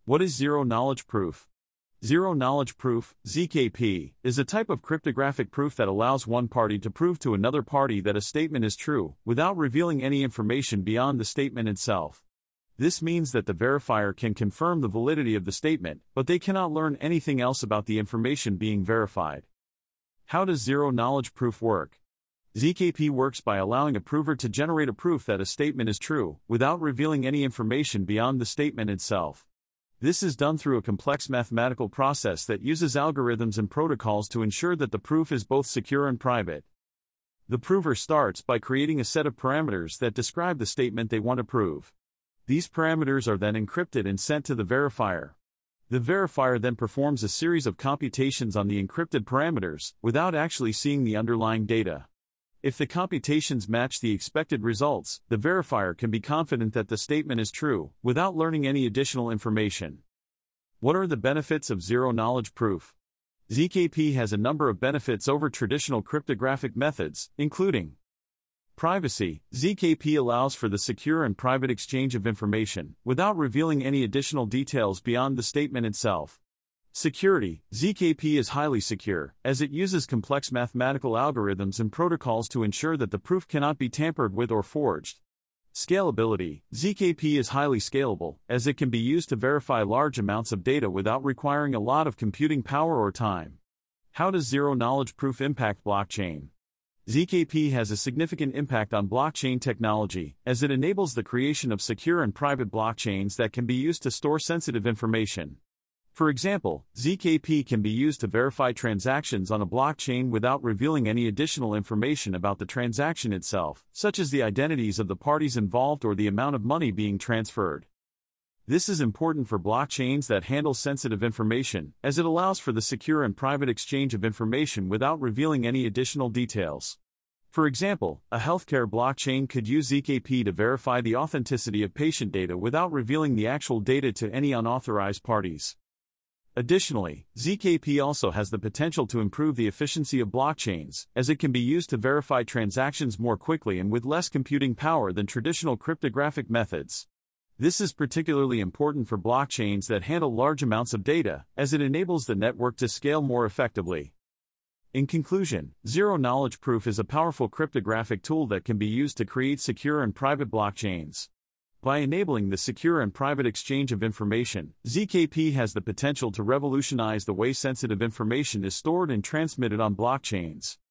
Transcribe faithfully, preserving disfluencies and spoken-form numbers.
What is zero-knowledge proof? Zero-knowledge proof, Z K P, is a type of cryptographic proof that allows one party to prove to another party that a statement is true, without revealing any information beyond the statement itself. This means that the verifier can confirm the validity of the statement, but they cannot learn anything else about the information being verified. How does zero-knowledge proof work? Z K P works by allowing a prover to generate a proof that a statement is true, without revealing any information beyond the statement itself. This is done through a complex mathematical process that uses algorithms and protocols to ensure that the proof is both secure and private. The prover starts by creating a set of parameters that describe the statement they want to prove. These parameters are then encrypted and sent to the verifier. The verifier then performs a series of computations on the encrypted parameters, without actually seeing the underlying data. If the computations match the expected results, the verifier can be confident that the statement is true, without learning any additional information. What are the benefits of zero-knowledge proof? Z K P has a number of benefits over traditional cryptographic methods, including privacy. Z K P allows for the secure and private exchange of information, without revealing any additional details beyond the statement itself. Security. Z K P is highly secure, as it uses complex mathematical algorithms and protocols to ensure that the proof cannot be tampered with or forged. Scalability. Z K P is highly scalable, as it can be used to verify large amounts of data without requiring a lot of computing power or time. How does zero-knowledge proof impact blockchain? Z K P has a significant impact on blockchain technology, as it enables the creation of secure and private blockchains that can be used to store sensitive information. For example, Z K P can be used to verify transactions on a blockchain without revealing any additional information about the transaction itself, such as the identities of the parties involved or the amount of money being transferred. This is important for blockchains that handle sensitive information, as it allows for the secure and private exchange of information without revealing any additional details. For example, a healthcare blockchain could use Z K P to verify the authenticity of patient data without revealing the actual data to any unauthorized parties. Additionally, Z K P also has the potential to improve the efficiency of blockchains, as it can be used to verify transactions more quickly and with less computing power than traditional cryptographic methods. This is particularly important for blockchains that handle large amounts of data, as it enables the network to scale more effectively. In conclusion, zero-knowledge proof is a powerful cryptographic tool that can be used to create secure and private blockchains. By enabling the secure and private exchange of information, Z K P has the potential to revolutionize the way sensitive information is stored and transmitted on blockchains.